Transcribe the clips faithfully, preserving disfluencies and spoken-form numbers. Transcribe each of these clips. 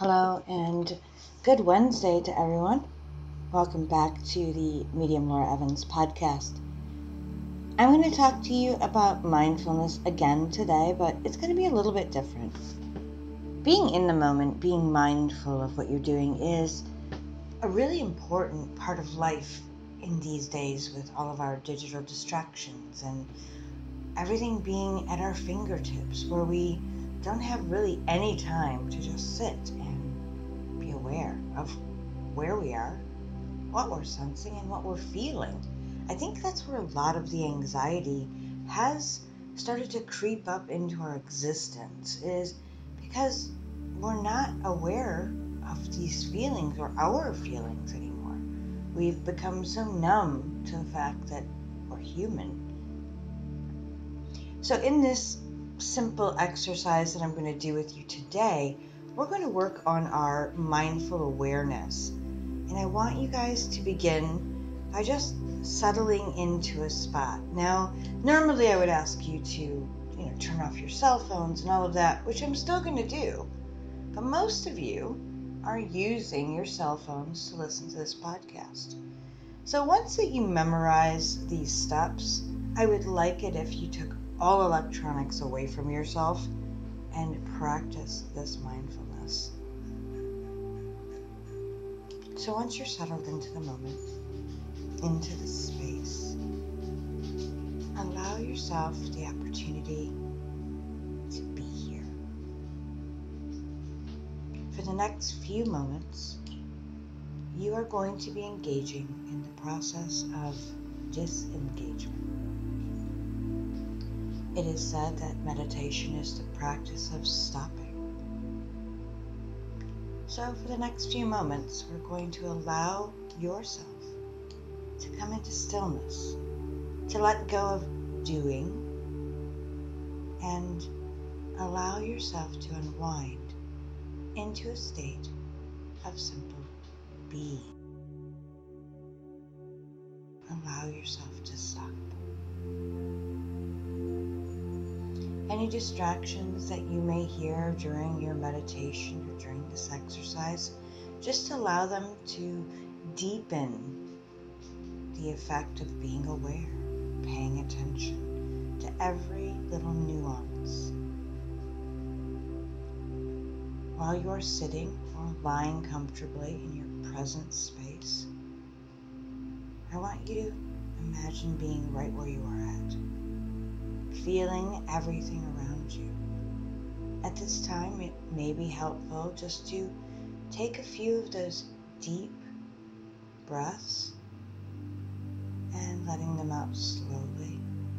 Hello and good Wednesday to everyone. Welcome back to the Medium Laura Evans podcast. I'm going to talk to you about mindfulness again today, but it's going to be a little bit different. Being in the moment, being mindful of what you're doing is a really important part of life in these days with all of our digital distractions and everything being at our fingertips, where we don't have really any time to just sit and be aware of where we are, what we're sensing, and what we're feeling. I think that's where a lot of the anxiety has started to creep up into our existence, is because we're not aware of these feelings or our feelings anymore. We've become so numb to the fact that we're human. So in this simple exercise that I'm going to do with you today, we're going to work on our mindful awareness. And I want you guys to begin by just settling into a spot. Now, normally I would ask you to, you know, turn off your cell phones and all of that, which I'm still going to do. But most of you are using your cell phones to listen to this podcast. So once that you memorize these steps, I would like it if you took all electronics away from yourself and practice this mindfulness. So once you're settled into the moment, into the space, allow yourself the opportunity to be here. For the next few moments, you are going to be engaging in the process of disengagement. It is said that meditation is the practice of stopping. So for the next few moments, we're going to allow yourself to come into stillness, to let go of doing, and allow yourself to unwind into a state of simple being. Allow yourself to stop. Any distractions that you may hear during your meditation or during this exercise, just allow them to deepen the effect of being aware, paying attention to every little nuance. While you are sitting or lying comfortably in your present space, I want you to imagine being right where you are at, feeling everything around you. At this time, it may be helpful just to take a few of those deep breaths and letting them out slowly.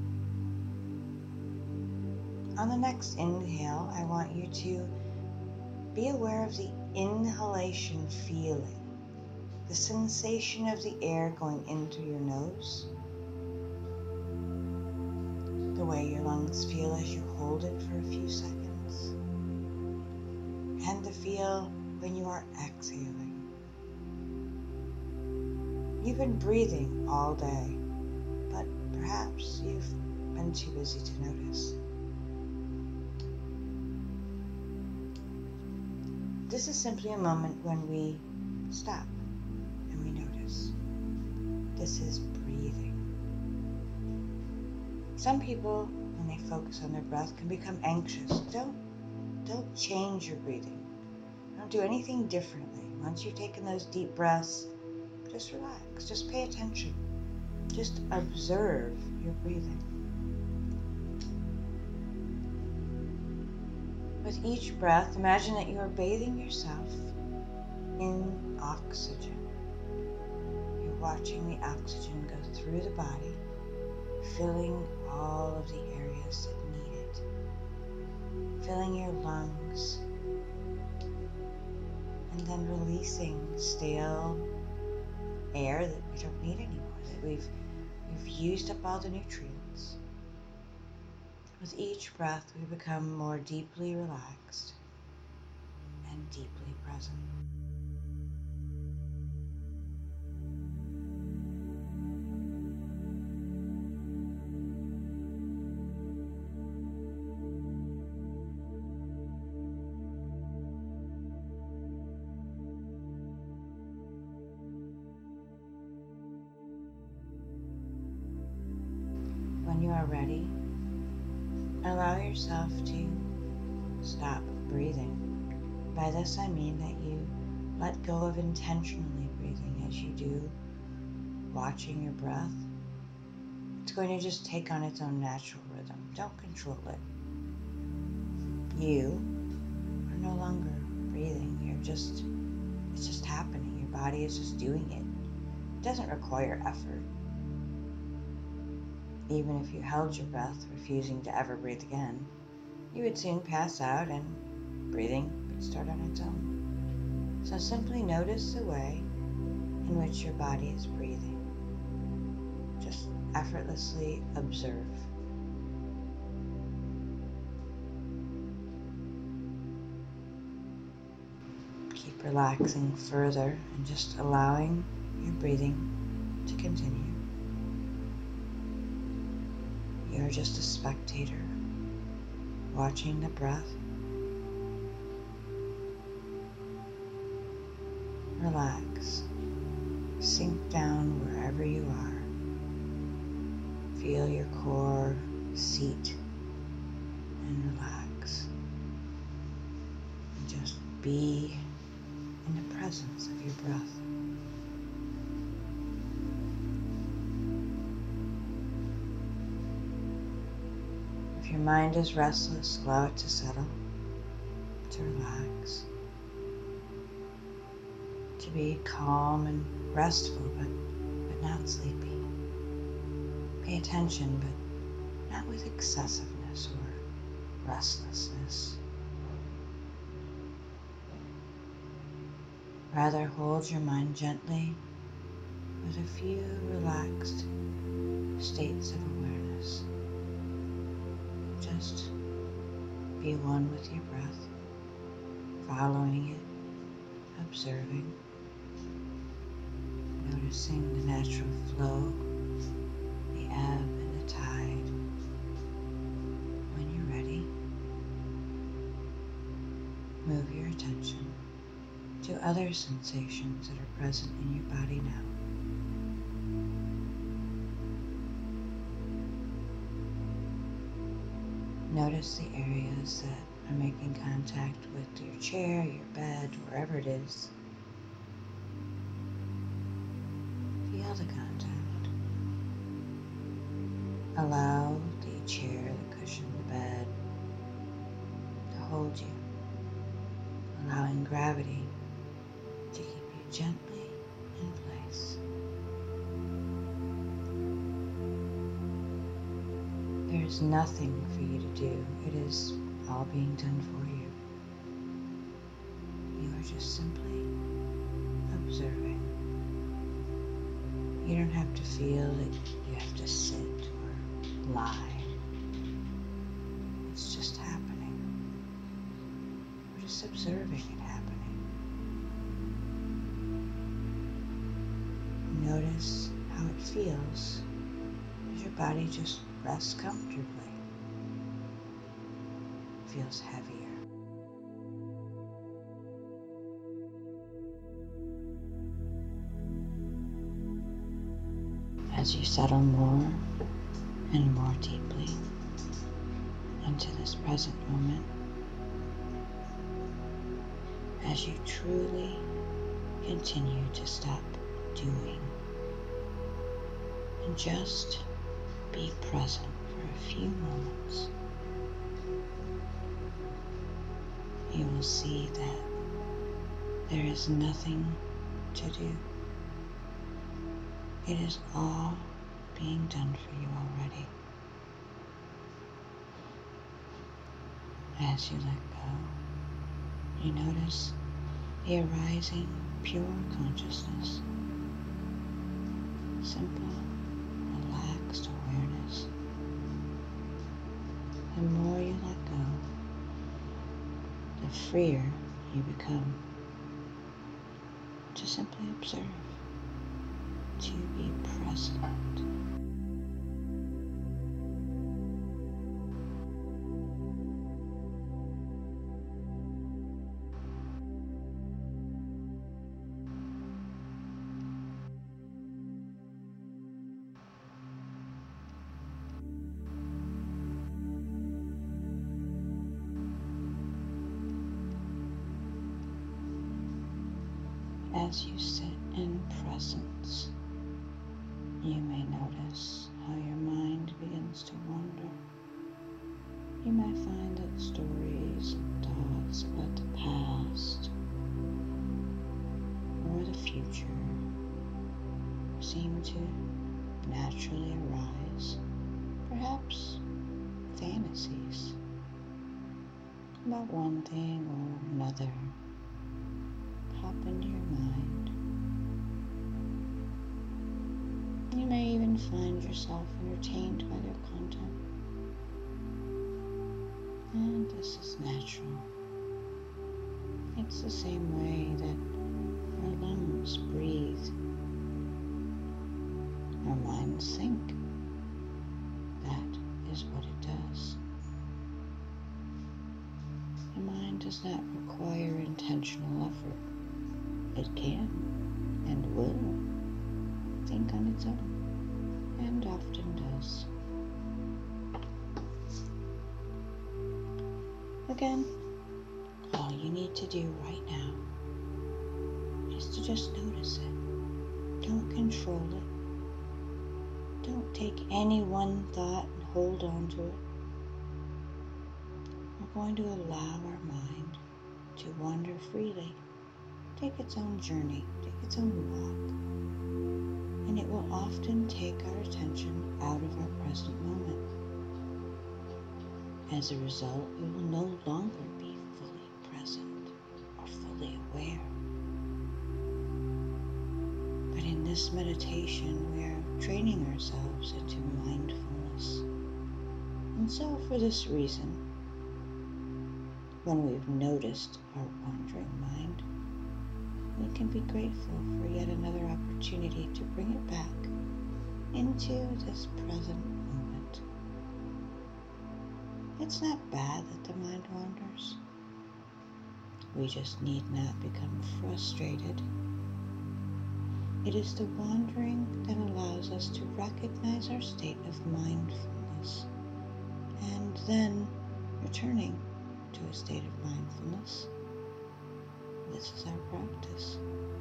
On the next inhale, I want you to be aware of the inhalation feeling, the sensation of the air going into your nose, the way your lungs feel as you hold it for a few seconds, and the feel when you are exhaling. You've been breathing all day, but perhaps you've been too busy to notice. This is simply a moment when we stop and we notice. This is breathing. Some people, when they focus on their breath, can become anxious. Don't, don't change your breathing. Don't do anything differently. Once you've taken those deep breaths, just relax. Just pay attention. Just observe your breathing. With each breath, imagine that you are bathing yourself in oxygen. You're watching the oxygen go through the body, filling all of the areas that need it, filling your lungs, and then releasing stale air that we don't need anymore, that we've, we've used up all the nutrients. With each breath, we become more deeply relaxed and deeply present. are ready, allow yourself to stop breathing. By this I mean that you let go of intentionally breathing as you do watching your breath. It's going to just take on its own natural rhythm. Don't control it. You are no longer breathing. You're just, it's just happening. Your body is just doing it. It doesn't require effort. Even if you held your breath, refusing to ever breathe again, you would soon pass out and breathing would start on its own. So simply notice the way in which your body is breathing. Just effortlessly observe. Keep relaxing further and just allowing your breathing to continue. You're just a spectator, watching the breath. Relax. Sink down wherever you are. Feel your core seat and relax. And just be in the presence of your breath. If your mind is restless, allow it to settle, to relax, to be calm and restful, but, but not sleepy. Pay attention, but not with excessiveness or restlessness. Rather, hold your mind gently with a few relaxed states of awareness. Just be one with your breath, following it, observing, noticing the natural flow, the ebb and the tide. When you're ready, move your attention to other sensations that are present in your body now. Notice the areas that are making contact with your chair, your bed, wherever it is. Feel the contact. Allow the chair, the cushion, the bed to hold you, allowing gravity to keep you gently in place. There is nothing for you to do. It is all being done for you. You are just simply observing. You don't have to feel that you have to sit or lie. It's just happening. We're just observing it happening. Notice how it feels as your body just rests comfortably. It feels heavier. As you settle more and more deeply into this present moment, as you truly continue to stop doing and just be present for a few moments, you will see that there is nothing to do. It is all being done for you already. As you let go, you notice the arising pure consciousness, simple, relaxed awareness. The more you let go, the freer you become to simply observe, to be present. As you sit in presence, you may notice how your mind begins to wander. You may find that stories and thoughts about the past or the future seem to naturally arise. Perhaps fantasies about one thing or another pop into your mind. You may even find yourself entertained by their content. And this is natural. It's the same way that our lungs breathe, our minds think. That is what it does. The mind does not require intentional effort. It can and will think on its own, and often does. Again, all you need to do right now is to just notice it. Don't control it. Don't take any one thought and hold on to it. We're going to allow our mind to wander freely, take its own journey, take its own walk, and it will often take our attention out of our present moment. As a result, we will no longer be fully present or fully aware. But in this meditation, we are training ourselves into mindfulness. And so for this reason, when we've noticed our wandering mind, we can be grateful for yet another opportunity to bring it back into this present moment. It's not bad that the mind wanders. We just need not become frustrated. It is the wandering that allows us to recognize our state of mindfulness and then returning to a state of mindfulness. This is our practice.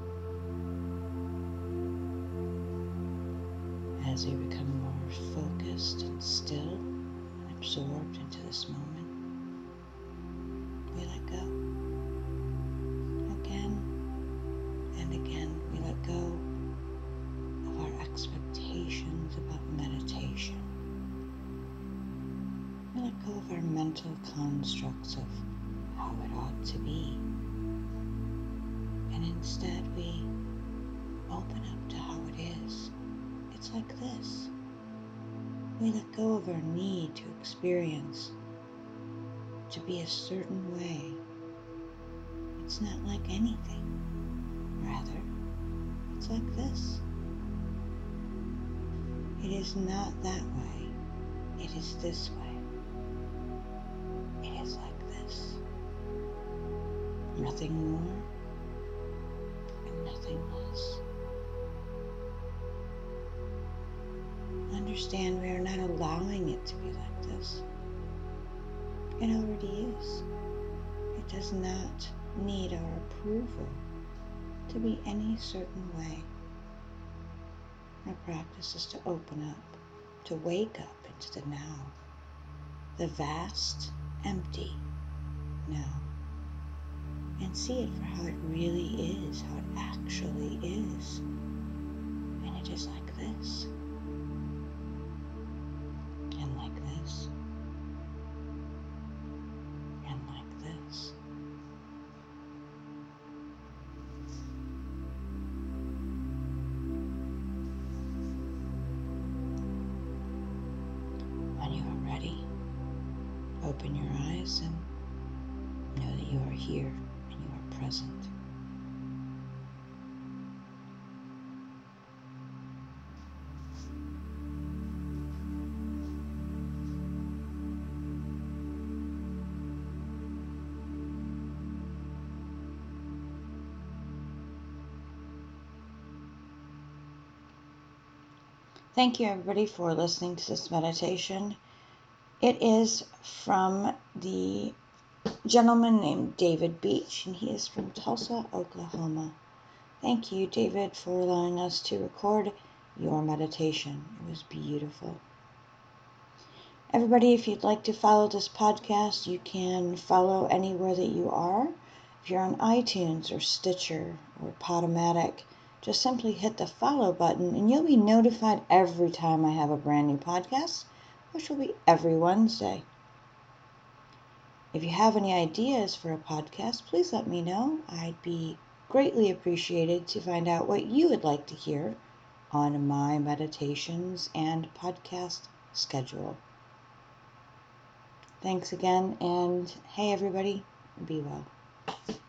As we become more focused and still and absorbed into this moment, we let go. Again and again, we let go of our expectations about meditation. We let go of our mental constructs of how it ought to be. And instead we open up to how it is. It's like this. We let go of our need to experience, to be a certain way. It's not like anything. Rather, it's like this. It is not that way. It is this way. It is like this. Nothing more and nothing less. Understand we are not allowing it to be like this. It already is. It does not need our approval to be any certain way. Our practice is to open up, to wake up into the now, the vast, empty now, and see it for how it really is, how it actually is. And it is like this, and like this, and like this. When you are ready, open your eyes and know that you are here and you are present. Thank you, everybody, for listening to this meditation. It is from the gentleman named David Beach, and he is from Tulsa, Oklahoma. Thank you, David, for allowing us to record your meditation. It was beautiful. Everybody, if you'd like to follow this podcast, you can follow anywhere that you are. If you're on iTunes or Stitcher or Podomatic, just simply hit the follow button and you'll be notified every time I have a brand new podcast, which will be every Wednesday. If you have any ideas for a podcast, please let me know. I'd be greatly appreciated to find out what you would like to hear on my meditations and podcast schedule. Thanks again, and hey everybody, be well.